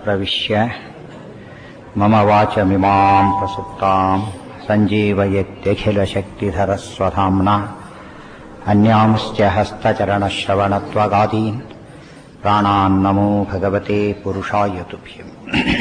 प्रविश्य मम वाचमिमां प्रसुप्तां सञ्जीवयत्यखिलशक्तिधरस्वधाम्ना अन्यांश्च हस्तचरणश्रवणत्वगादीन् प्राणान्नमो भगवते पुरुषाय तुभ्यम्।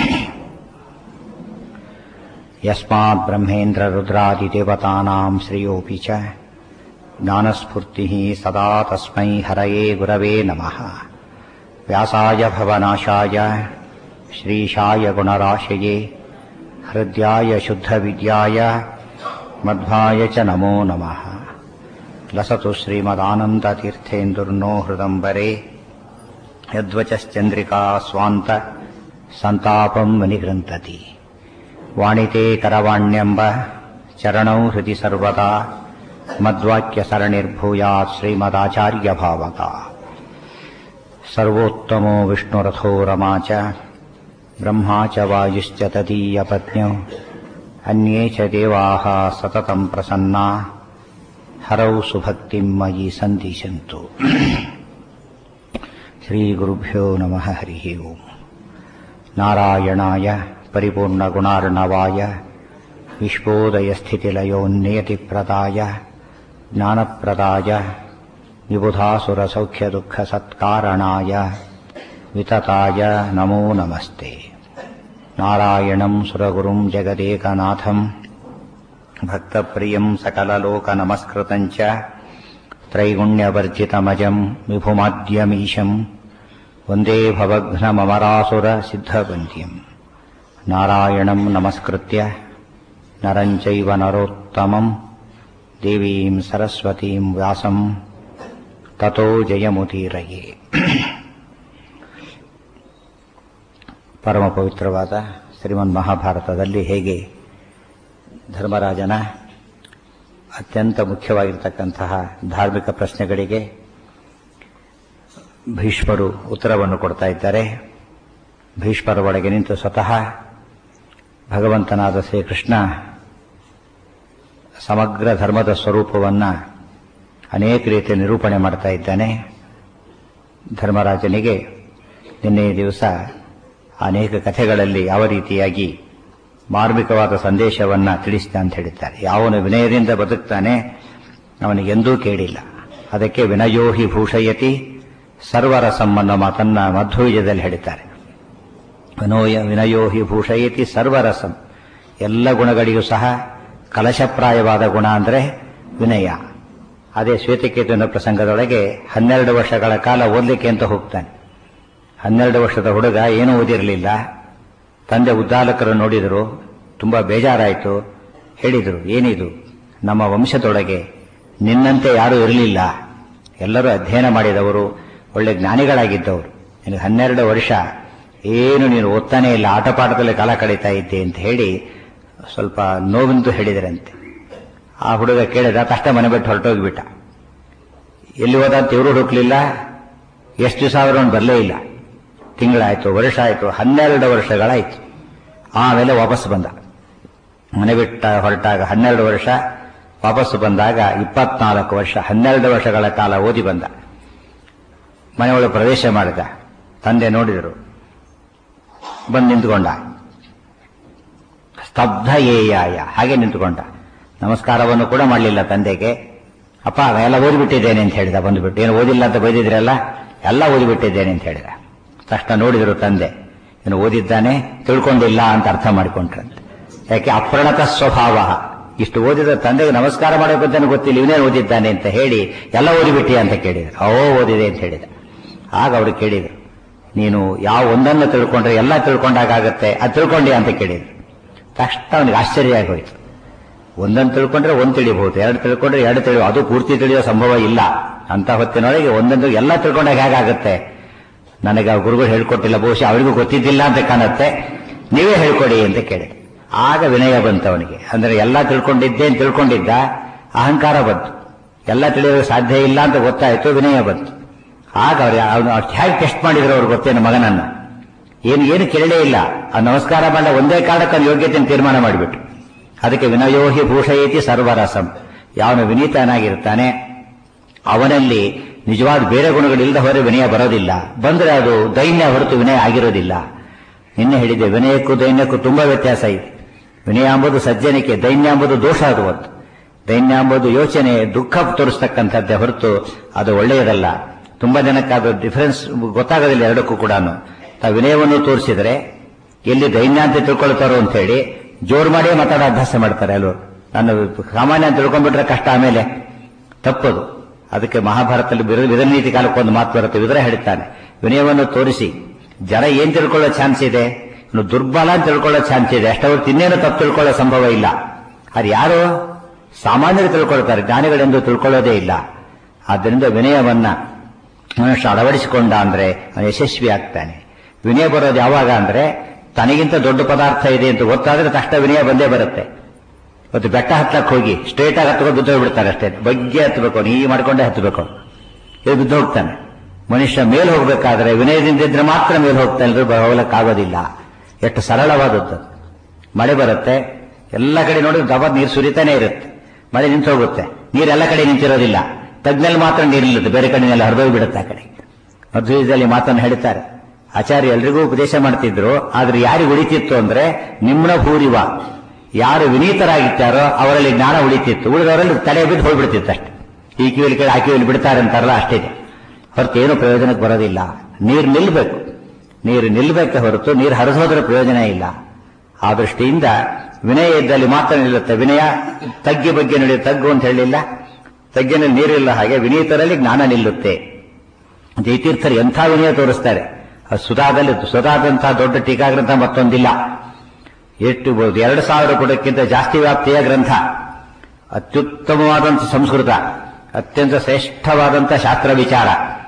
यस्मात् ब्रह्मेन्द्ररुद्रादिदेवतानां श्रियोऽपि च ज्ञानस्फूर्तिः सदा तस्मै हरये गुरवे नमः। व्यासाय भवनाशाय श्रीशाय गुणराशये हृद्याय शुद्धविद्याय मध्वाय च नमो नमः। लसतु श्रीमदानन्दतीर्थेन्दुर्नो हृदम्बरे यद्वचश्चन्द्रिका स्वान्त सन्तापं विनिगृह्णति। वाणिते करवाण्यम्ब चरणौ हृदि सर्वदा मद्वाक्यसरणिर्भूयात् श्रीमदाचार्यभावका। सर्वोत्तमो विष्णुरथो रमा च ब्रह्मा च वायुश्च तदीयपत्न्यौ अन्ये च देवाः सततं प्रसन्ना हरौ सुभक्तिं मयि सन्दिशन्तु। श्रीगुरुभ्यो नमः। हरिः ओम्। नारायणाय परिपूर्णगुणार्णवाय विश्वोदयस्थितिलयोन्नियतिप्रदाय ज्ञानप्रदाय विबुधासुरसौख्यदुःखसत्कारणाय वितताय नमो नमस्ते। नारायणं सुरगुरुं जगदेकनाथं भक्तप्रियं सकललोकनमस्कृतं च त्रैगुण्यवर्जितमजं विभुमाद्यमीशं वन्दे भवघ्नममरासुरसिद्धवन्द्यं। नारायणं नमस्कृत्य नरं चैव नरोत्तमं देवीं सरस्वतीं व्यासं ततो ಜಯಮುದೀರಯೇ. ಪರಮ ಪವಿತ್ರವಾದ ಶ್ರೀಮನ್ ಮಹಾಭಾರತದಲ್ಲಿ ಹೇಗೆ ಧರ್ಮರಾಜನ ಅತ್ಯಂತ ಮುಖ್ಯವಾಗಿರತಕ್ಕಂತಹ ಧಾರ್ಮಿಕ ಪ್ರಶ್ನೆಗಳಿಗೆ ಭೀಷ್ಮರು ಉತ್ತರವನ್ನು ಕೊಡ್ತಾ ಇದ್ದಾರೆ. ಭೀಷ್ಮರ ಒಳಗೆ ನಿಂತು ಸ್ವತಃ ಭಗವಂತನಾದ ಶ್ರೀಕೃಷ್ಣ ಸಮಗ್ರ ಧರ್ಮದ ಸ್ವರೂಪವನ್ನು ಅನೇಕ ರೀತಿಯ ನಿರೂಪಣೆ ಮಾಡ್ತಾ ಇದ್ದಾನೆ. ಧರ್ಮರಾಜನಿಗೆ ನಿನ್ನೆ ದಿವಸ ಅನೇಕ ಕಥೆಗಳಲ್ಲಿ ಯಾವ ರೀತಿಯಾಗಿ ಮಾರ್ಮಿಕವಾದ ಸಂದೇಶವನ್ನು ತಿಳಿಸಿದ ಅಂತ ಹೇಳಿದ್ದಾರೆ. ಯಾವನು ವಿನಯದಿಂದ ಬದುಕ್ತಾನೆ ಅವನಿಗೆಂದೂ ಕೇಳಿಲ್ಲ. ಅದಕ್ಕೆ ವಿನಯೋಹಿ ಭೂಷಯತಿ ಸರ್ವರಸಂ ಅನ್ನೋ ಮಾತನ್ನ ಮಧ್ವವಿಜಯದಲ್ಲಿ ಹೇಳಿದ್ದಾರೆ. ವಿನಯೋಹಿ ಭೂಷಯತಿ ಸರ್ವರಸಂ, ಎಲ್ಲ ಗುಣಗಳಿಗೂ ಸಹ ಕಲಶಪ್ರಾಯವಾದ ಗುಣ ಅಂದರೆ ವಿನಯ. ಅದೇ ಶ್ವೇತಕೇತುವಿನ ಪ್ರಸಂಗದೊಳಗೆ 12 ವರ್ಷಗಳ ಕಾಲ ಓದಲಿಕ್ಕೆ ಅಂತ ಹೋಗ್ತಾನೆ. 12 ವರ್ಷದ ಹುಡುಗ ಏನೂ ಓದಿರಲಿಲ್ಲ. ತಂದೆ ಉದ್ದಾಲಕರು ನೋಡಿದರು, ತುಂಬ ಬೇಜಾರಾಯಿತು. ಹೇಳಿದರು, ಏನಿದು, ನಮ್ಮ ವಂಶದೊಳಗೆ ನಿನ್ನಂತೆ ಯಾರೂ ಇರಲಿಲ್ಲ, ಎಲ್ಲರೂ ಅಧ್ಯಯನ ಮಾಡಿದವರು, ಒಳ್ಳೆ ಜ್ಞಾನಿಗಳಾಗಿದ್ದವರು. ನಿನಗೆ 12 ವರ್ಷ ಏನು ನೀನು ಓದ್ತಾನೇ ಇಲ್ಲ, ಆಟಪಾಠದಲ್ಲಿ ಕಾಲ ಕಳೀತಾ ಇದ್ದೆ ಅಂತ ಹೇಳಿ ಸ್ವಲ್ಪ ನೋವಿಂದು ಹೇಳಿದರಂತೆ. ಆ ಹುಡುಗ ಕೇಳಿದ ತಕ್ಷಣ ಮನೆ ಬಿಟ್ಟು ಹೊರಟೋಗಿಬಿಟ್ಟ. ಎಲ್ಲಿ ಹೋದ ಅಂತ ಇವರು ಹುಡುಕ್ಲಿಲ್ಲ. ಎಷ್ಟು ದಿವಸ ಆದರೂ ಬರಲೇ ಇಲ್ಲ. ತಿಂಗಳಾಯಿತು, ವರ್ಷ ಆಯಿತು, 12 ವರ್ಷಗಳಾಯಿತು. ಆಮೇಲೆ ವಾಪಸ್ ಬಂದ. ಮನೆ ಬಿಟ್ಟ ಹೊರಟಾಗ 12 ವರ್ಷ, ವಾಪಸ್ಸು ಬಂದಾಗ 24 ವರ್ಷ, 12 ವರ್ಷಗಳ ಕಾಲ ಓದಿ ಬಂದ. ಮನೆಯೊಳಗೆ ಪ್ರವೇಶ ಮಾಡಿದ. ತಂದೆ ನೋಡಿದರು, ಬಂದು ನಿಂತುಕೊಂಡ. ಸ್ತಬ್ಧ ಏಯಾಯ, ಹಾಗೆ ನಿಂತುಕೊಂಡ. ನಮಸ್ಕಾರವನ್ನು ಕೂಡ ಮಾಡಲಿಲ್ಲ ತಂದೆಗೆ. ಅಪ್ಪ ಎಲ್ಲ ಓದಿಬಿಟ್ಟಿದ್ದೇನೆ ಅಂತ ಹೇಳಿದ. ಬಂದುಬಿಟ್ಟು, ಏನು ಓದಿಲ್ಲ ಅಂತ ಬೈದಿದ್ರಲ್ಲ, ಎಲ್ಲ ಓದಿಬಿಟ್ಟಿದ್ದೇನೆ ಅಂತ ಹೇಳಿದ. ತಕ್ಷಣ ನೋಡಿದರು ತಂದೆ, ಏನು ಓದಿದ್ದಾನೆ, ತಿಳ್ಕೊಂಡಿಲ್ಲ ಅಂತ ಅರ್ಥ ಮಾಡಿಕೊಂಡ್ರಂತೆ. ಯಾಕೆ ಅಪ್ರಣತ ಸ್ವಭಾವ. ಇಷ್ಟು ಓದಿದ ತಂದೆಗೆ ನಮಸ್ಕಾರ ಮಾಡಬೇಕಂತ ಗೊತ್ತಿಲ್ಲ, ಇವನೇ ಓದಿದ್ದಾನೆ ಅಂತ ಹೇಳಿ ಎಲ್ಲ ಓದಿಬಿಟ್ಟಿ ಅಂತ ಕೇಳಿದರು. ಓದಿದೆ ಅಂತ ಹೇಳಿದ. ಆಗ ಅವರು ಕೇಳಿದರು, ನೀನು ಯಾವ ಒಂದನ್ನು ತಿಳ್ಕೊಂಡ್ರೆ ಎಲ್ಲ ತಿಳ್ಕೊಂಡಾಗತ್ತೆ, ಅದು ತಿಳ್ಕೊಂಡಿ ಅಂತ ಕೇಳಿದರು. ತಕ್ಷಣ ಅವನಿಗೆ ಆಶ್ಚರ್ಯ ಆಗೋಯ್ತು. ಒಂದನ್ನು ತಿಳ್ಕೊಂಡ್ರೆ ಒಂದು ತಿಳಿಬಹುದು, 2 ತಿಳ್ಕೊಂಡ್ರೆ 2 ತಿಳಿಯುವ, ಅದು ಪೂರ್ತಿ ತಿಳಿಯೋ ಸಂಭವ ಇಲ್ಲ. ಅಂತ ಹೊತ್ತಿನೊಳಗೆ ಒಂದೊಂದು ಎಲ್ಲ ತಿಳ್ಕೊಂಡಾಗ ಹೇಗಾಗುತ್ತೆ? ನನಗೆ ಗುರುಗಳು ಹೇಳ್ಕೊಟ್ಟಿಲ್ಲ, ಬಹುಶಃ ಅವರಿಗೂ ಗೊತ್ತಿದ್ದಿಲ್ಲ ಅಂತ ಕಾಣುತ್ತೆ, ನೀವೇ ಹೇಳ್ಕೊಡಿ ಅಂತ ಕೇಳಿದೆ. ಆಗ ವಿನಯ ಬಂತು ಅವನಿಗೆ. ಅಂದರೆ ಎಲ್ಲ ತಿಳ್ಕೊಂಡಿದ್ದೇನು ತಿಳ್ಕೊಂಡಿದ್ದ, ಅಹಂಕಾರ ಬಂತು. ಎಲ್ಲ ತಿಳಿಯೋದು ಸಾಧ್ಯ ಇಲ್ಲ ಅಂತ ಗೊತ್ತಾಯಿತು, ವಿನಯ ಬಂತು. ಆಗ ಅವನು ಹೇಗೆ ಟೆಸ್ಟ್ ಮಾಡಿದ್ರು ಅವ್ರು ಗೊತ್ತೇನು ಮಗನನ್ನ? ಏನು ಕೇಳಲೇ ಇಲ್ಲ. ಆ ನಮಸ್ಕಾರ ಮಾಡ ಒಂದೇ ಕಾರಣಕ್ಕೆ ಅವನ ಯೋಗ್ಯತೆಯನ್ನು ತೀರ್ಮಾನ ಮಾಡಿಬಿಟ್ಟು. ಅದಕ್ಕೆ ವಿನಯೋಹಿ ಭೂಷಯತಿ ಸರ್ವರಸಂ. ಯಾವನು ವಿನೀತನಾಗಿರ್ತಾನೆ ಅವನಲ್ಲಿ ನಿಜವಾದ ಬೇರೆ ಗುಣಗಳಿಲ್ಲದ ಹೊರ ವಿನಯ ಬರೋದಿಲ್ಲ. ಬಂದರೆ ಅದು ದೈನ್ಯ ಹೊರತು ವಿನಯ ಆಗಿರೋದಿಲ್ಲ. ನಿನ್ನೆ ಹೇಳಿದ್ದೆ, ವಿನಯಕ್ಕೂ ದೈನ್ಯಕ್ಕೂ ತುಂಬಾ ವ್ಯತ್ಯಾಸ ಇದೆ. ವಿನಯ ಎಂಬುದು ಸಜ್ಜನಿಕೆ, ದೈನ್ಯ ಎಂಬುದು ದೋಷ. ಅದು ಒಂದು ದೈನ್ಯ ಎಂಬುದು ಯೋಚನೆ, ದುಃಖ ತೋರಿಸ್ತಕ್ಕಂಥದ್ದೇ ಹೊರತು ಅದು ಒಳ್ಳೆಯದಲ್ಲ. ತುಂಬಾ ಜನಕ್ಕೆ ಅದು ಡಿಫರೆನ್ಸ್ ಗೊತ್ತಾಗೋದಿಲ್ಲ ಎರಡಕ್ಕೂ ಕೂಡ. ತಾವು ವಿನಯವನ್ನು ತೋರಿಸಿದರೆ ಎಲ್ಲಿ ದೈನ್ಯ ಅಂತ ತಿಳ್ಕೊಳ್ತಾರೋ ಅಂತ ಹೇಳಿ ಜೋರು ಮಾಡಿ ಮಾತಾಡೋ ಅಭ್ಯಾಸ ಮಾಡ್ತಾರೆ ಅಲ್ವ. ನಾನು ಸಾಮಾನ್ಯ ಅಂತ ತಿಳ್ಕೊಂಡ್ಬಿಟ್ರೆ ಕಷ್ಟ, ಆಮೇಲೆ ತಪ್ಪದು. ಅದಕ್ಕೆ ಮಹಾಭಾರತದಲ್ಲಿ ವಿರನೀತಿ ಕಾಲಕ್ಕೊಂದು ಮಾತು ಬರುತ್ತೆ. ವಿದುರ ಹೇಳ್ತಾನೆ, ವಿನಯವನ್ನು ತೋರಿಸಿ ಜನ ಏನ್ ತಿಳ್ಕೊಳ್ಳೋ ಚಾನ್ಸ್ ಇದೆ, ಇನ್ನು ದುರ್ಬಲ ಅಂತ ತಿಳ್ಕೊಳ್ಳೋ ಚಾನ್ಸ್ ಇದೆ. ಅಷ್ಟವತ್ತು ಇನ್ನೇನು ತಪ್ಪು ತಿಳ್ಕೊಳ್ಳೋ ಸಂಭವ ಇಲ್ಲ. ಅದು ಯಾರು ಸಾಮಾನ್ಯರು ತಿಳ್ಕೊಳ್ತಾರೆ, ಜ್ಞಾನಿಗಳೆಂದು ತಿಳ್ಕೊಳ್ಳೋದೇ ಇಲ್ಲ. ಆದ್ದರಿಂದ ವಿನಯವನ್ನ ಮನುಷ್ಯ ಅಳವಡಿಸಿಕೊಂಡ ಅಂದ್ರೆ ಅವನು ಯಶಸ್ವಿ ಆಗ್ತಾನೆ. ವಿನಯ ಬರೋದು ಯಾವಾಗ ಅಂದ್ರೆ ತನಗಿಂತ ದೊಡ್ಡ ಪದಾರ್ಥ ಇದೆ ಅಂತ ಗೊತ್ತಾದ್ರೆ ತಕ್ಷಣ ವಿನಯ ಬಂದೇ ಬರುತ್ತೆ. ಇವತ್ತು ಬೆಟ್ಟ ಹತ್ತಕ್ಕೆ ಹೋಗಿ ಸ್ಟ್ರೇಟ್ ಆಗಿ ಹತ್ಕೊಂಡು ಬಿದ್ದೋಗ್ಬಿಡ್ತಾರೆ ಅಷ್ಟೇ. ಬಗ್ಗೆ ಹತ್ತಬೇಕು, ನೀ ಮಾಡ್ಕೊಂಡೇ ಹತ್ತಬೇಕು, ಇದು ಬಿದ್ದು ಹೋಗ್ತಾನೆ. ಮನುಷ್ಯ ಮೇಲೆ ಹೋಗ್ಬೇಕಾದ್ರೆ ವಿನಯದಿಂದ ಇದ್ರೆ ಮಾತ್ರ ಮೇಲೆ ಹೋಗ್ತಾನೆ, ಹೋಗ್ಲಿಕ್ಕಾಗೋದಿಲ್ಲ. ಎಷ್ಟು ಸರಳವಾದದ್ದು. ಮಳೆ ಬರುತ್ತೆ, ಎಲ್ಲ ಕಡೆ ನೋಡಿ ದಬದ್ ನೀರು ಸುರಿತಾನೆ ಇರುತ್ತೆ. ಮಳೆ ನಿಂತು ಹೋಗುತ್ತೆ, ನೀರೆಲ್ಲ ಕಡೆ ನಿಂತಿರೋದಿಲ್ಲ, ತಗ್ನಲ್ಲಿ ಮಾತ್ರ ನೀರು ನಿಲ್ಲುತ್ತೆ, ಬೇರೆ ಕಡೆನೆಲ್ಲ ಹರಿದೋಗಿ ಬಿಡುತ್ತೆ ಆ ಕಡೆ. ಮಧ್ವದಲ್ಲಿ ಮಾತನ್ನು ಹೇಳ್ತಾರೆ ಆಚಾರ್ಯ. ಎಲ್ರಿಗೂ ಉಪದೇಶ ಮಾಡ್ತಿದ್ರು, ಆದ್ರೆ ಯಾರಿಗೆ ಉಳಿತಿತ್ತು ಅಂದ್ರೆ ನಿಮ್ನ ಭೂರಿವ, ಯಾರು ವಿನೀತರಾಗಿದ್ದಾರೋ ಅವರಲ್ಲಿ ಜ್ಞಾನ ಉಳಿತಿತ್ತು, ಉಳಿದವರಲ್ಲಿ ತಲೆ ಬಿದ್ದು ಹೋಗ್ಬಿಡ್ತಿತ್ತು ಅಷ್ಟೇ. ಈ ಕಿವಿಲಿ ಕೇಳಿ ಆ ಕಿವಿಲಿ ಬಿಡ್ತಾರೆ ಅಂತಾರಲ್ಲ, ಅಷ್ಟೇ. ಹೊರತು ಏನು ಪ್ರಯೋಜನಕ್ಕೆ ಬರೋದಿಲ್ಲ. ನೀರು ನಿಲ್ಲಬೇಕು, ನೀರು ನಿಲ್ಲಬೇಕೆ ಹೊರತು ನೀರು ಹರಿಸೋದ್ರ ಪ್ರಯೋಜನ ಇಲ್ಲ. ಆ ದೃಷ್ಟಿಯಿಂದ ವಿನಯ ಇದ್ದಲ್ಲಿ ಮಾತ್ರ ನಿಲ್ಲುತ್ತೆ. ವಿನಯ ತಗ್ಗಿ ಬಗ್ಗೆ ನಡೆಯುತ್ತೆ, ತಗ್ಗು ಅಂತ ಹೇಳಿಲ್ಲ, ತಗ್ಗಿನಲ್ಲಿ ನೀರಿಲ್ಲ. ಹಾಗೆ ವಿನೀತರಲ್ಲಿ ಜ್ಞಾನ ನಿಲ್ಲುತ್ತೆ. ಜಯತೀರ್ಥರು ಎಂಥ ವಿನಯ ತೋರಿಸ್ತಾರೆ. ಸುಧಾದಲ್ಲಿ ಸುಧಾದಂತಹ ದೊಡ್ಡ ಟೀಕಾ ಗ್ರಂಥ ಮತ್ತೊಂದಿಲ್ಲ. ಎಷ್ಟು 2000 ಪುಟಕ್ಕಿಂತ ಜಾಸ್ತಿ ವ್ಯಾಪ್ತಿಯ ಗ್ರಂಥ, ಅತ್ಯುತ್ತಮವಾದಂಥ ಸಂಸ್ಕೃತ, ಅತ್ಯಂತ ಶ್ರೇಷ್ಠವಾದಂಥ ಶಾಸ್ತ್ರ ವಿಚಾರ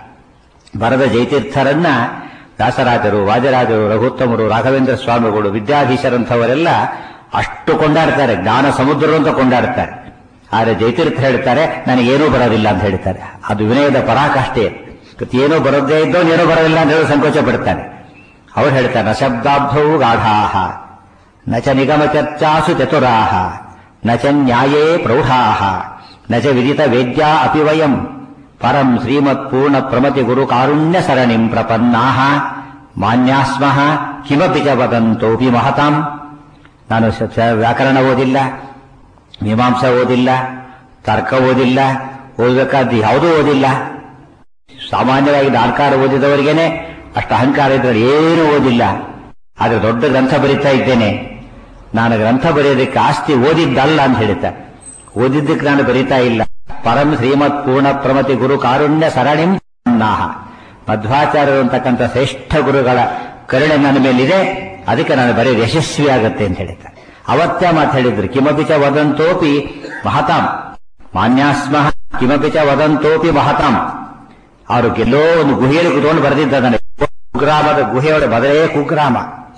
ಬರದ ಜಯತೀರ್ಥರನ್ನ ವ್ಯಾಸರಾಜರು, ವಾಜರಾಜರು, ರಘುತ್ತಮರು, ರಾಘವೇಂದ್ರ ಸ್ವಾಮಿಗಳು, ವಿದ್ಯಾಧೀಶರಂಥವರೆಲ್ಲ ಅಷ್ಟು ಕೊಂಡಾಡ್ತಾರೆ, ಜ್ಞಾನ ಸಮುದ್ರರು ಅಂತ ಕೊಂಡಾಡ್ತಾರೆ. ಆದರೆ ಜಯತೀರ್ಥ ಹೇಳ್ತಾರೆ ನನಗೇನೂ ಬರೋದಿಲ್ಲ ಅಂತ ಹೇಳ್ತಾರೆ. ಅದು ವಿನಯದ ಪರಾಕಾಷ್ಠೆ. ಏನೂ ಬರೋದೇ ಇದ್ದೋ ಏನೂ ಬರೋದಿಲ್ಲ ಅಂತ ಹೇಳಿ ಸಂಕೋಚ ಪಡ್ತಾನೆ. ಅವ್ರು ಹೇಳ್ತಾರೆ, ನ ಶಬ್ದಾಬ್ಧವು ಗಾಢಾಹ ನ ಚ ನಿಗಮ ಚರ್ಚಾಸು ಚತುರಾಹ ನ ಚ ನ್ಯಾಯೇ ಪ್ರೌಢಾಹ ನ ಚ ವಿದಿತ ವೇದ್ಯಾ ಅಪಿ ವಯಂ ಪರಂ ಶ್ರೀಮತ್ ಪೂರ್ಣ ಪ್ರಮತಿ ಗುರು ಕಾರುಣ್ಯ ಸರಣಿಂ ಪ್ರಪನ್ನಾಹ ಮಾನ್ಯಾಸ್ಮಃ ಕಿಮಪಿ ಚ ವದಂತೋಪಿ ಮಹತಾಂ. ನಾನು ವ್ಯಾಕರಣ ಓದಿಲ್ಲ, ಮೀಮಾಂಸಾ ಓದಿಲ್ಲ, ತರ್ಕ ಓದಿಲ್ಲ, ಓದಬೇಕಾದ್ದು ಯಾವುದೂ ಓದಿಲ್ಲ. ಸಾಮಾನ್ಯವಾಗಿ ನಾಲ್ಕಾರು ಓದಿದವರಿಗೇನೆ ಅಷ್ಟು ಅಹಂಕಾರ ಇದ್ರೆ ಏನೂ ಓದಿಲ್ಲ. ಆದ್ರೆ ದೊಡ್ಡ ಗ್ರಂಥ ಬರೀತಾ ಇದ್ದೇನೆ, ನಾನು ಗ್ರಂಥ ಬರೆಯೋದಕ್ಕೆ ಆಸ್ತಿ ಓದಿದ್ದಲ್ಲ ಅಂತ ಹೇಳ್ತಾರೆ. ಓದಿದ್ದಕ್ಕೆ ನಾನು ಬರೀತಾ ಇಲ್ಲ. ಪರಂ ಶ್ರೀಮತ್ ಪೂರ್ಣ ಪ್ರಮತಿ ಗುರು ಕಾರುಣ್ಯ ಸರಣಿಂ ನಾಹ, ಮಧ್ವಾಚಾರ್ಯರು ಅಂತಕ್ಕಂಥ ಶ್ರೇಷ್ಠ ಗುರುಗಳ ಕರುಣೆ ನನ್ನ ಮೇಲಿದೆ, ಅದಕ್ಕೆ ನಾನು ಬರೆಯೋದು ಯಶಸ್ವಿ ಆಗುತ್ತೆ ಅಂತ ಹೇಳ್ತಾರೆ. ಅವತ್ತೇ ಮಾತು ಹೇಳಿದ್ರು, ಕಿಮಪಿ ಚ ವದಂತೋಪಿ ಮಹತಾಂ ಮಾನ್ಯಾಸ್ಮಃ ಕಿಮಪಿ ಚ ವದಂತೋಪಿ ಮಹತಾಂ. ಅವರು ಎಲ್ಲೋ ಒಂದು ಗುಹೆಯಲ್ಲಿ ಕುತ್ಕೊಂಡು ಬರೆದಿದ್ದಾನೆ. ಕುಗ್ರಾಮದ ಗುಹೆಯೊಳಗೆ ಮೊದಲೇ ಕುಗ್ರಾಮ,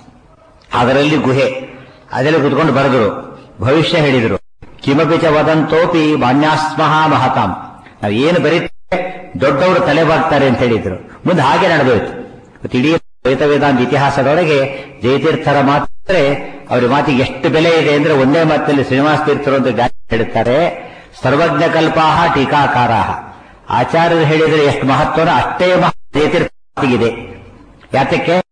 ಅದರಲ್ಲಿ ಗುಹೆ, ಅದರಲ್ಲಿ ಕುತ್ಕೊಂಡು ಬರೆದರು, ಭವಿಷ್ಯ ಹೇಳಿದರು. ಕಿಮಪಿ ಚ ವದಂತೋಪಿ ಮಾನ್ಯಾಸ್ಮಃ ಮಹತಾಂ. ನಾವು ಏನು ಬರೀತೇವೆ ದೊಡ್ಡವರು ತಲೆ ಬಾಗ್ತಾರೆ ಅಂತ ಹೇಳಿದ್ರು. ಮುಂದೆ ಹಾಗೆ ನಡೆದೋಯ್ತು. ಇಡೀ ದ್ವೈತ ವೇದಾಂತ ಇತಿಹಾಸದೊಳಗೆ ಜಯತೀರ್ಥರ ಮಾತ್ರ ಅವ್ರ ಮಾತಿಗೆ ಎಷ್ಟು ಬೆಲೆ ಇದೆ ಅಂದ್ರೆ ಒಂದೇ ಮಾತಿನಲ್ಲಿ ಶ್ರೀನಿವಾಸ ತೀರ್ಥರು ಅಂತ ಹೇಳುತ್ತಾರೆ, ಸರ್ವಜ್ಞ ಕಲ್ಪಾಹ ಟೀಕಾಕಾರಾಹ. ಆಚಾರ್ಯರು ಹೇಳಿದರೆ ಎಷ್ಟು ಮಹತ್ವನ ಅಷ್ಟೇ ಜಯತೀರ್ಥಿಗಿದೆ. ಯಾತಕ್ಕೆ